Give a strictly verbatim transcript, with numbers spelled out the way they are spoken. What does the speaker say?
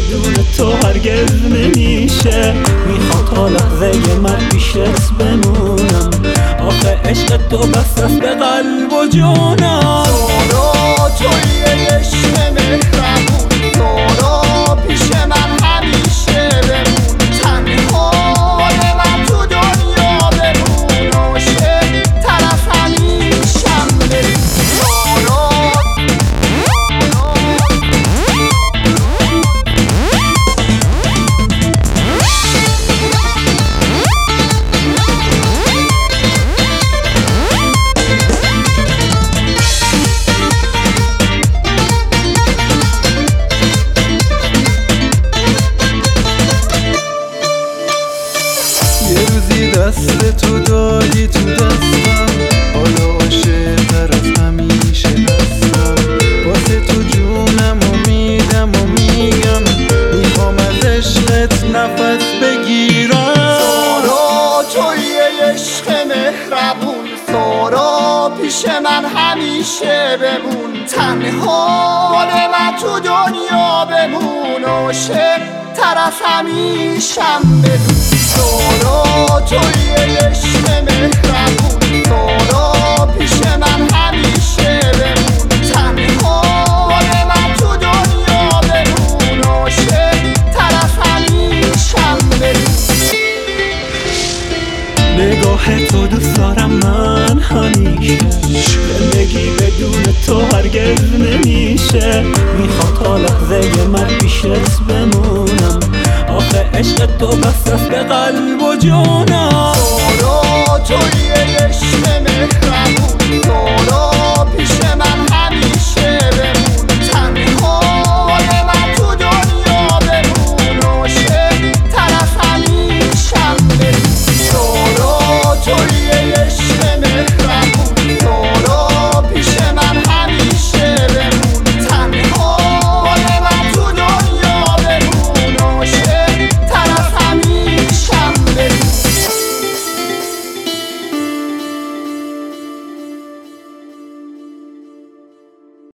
بدون تو هرگز نمیشه. میخوام تا لحظه من پیشت بمونم، آخه عشق تو بس است به قلب و جونم. سارا توی عشق مهربون، سارا پیش من همیشه بمون. تنها من تو دنیا بمون، عاشق طرف همیشم بمون. سارا دست تو دادی تو دستم، حالا عاشق‌تر از همیشه هستم. واسه تو جونم و میدم و میگم، میخوام از عشقت نفس بگیرم. سارا توی عشق مهربون، سارا پیش من همیشه بمون. تنها من تو دنیا بمون، عاشق طرف همیشم بدون. سارا توی عشق مهربون، سارا پیش من همیشه بمون. تنها من تو دنیا بمون، عاشق طرف همیشم بدون. نگاه تو دوست دارم من همیشه، زندگی بدون تو هرگز نمیشه. میخوام تا لحظه من پیشت بمونم، آخه عشق تو بس است به قلب و جونم. سارا توی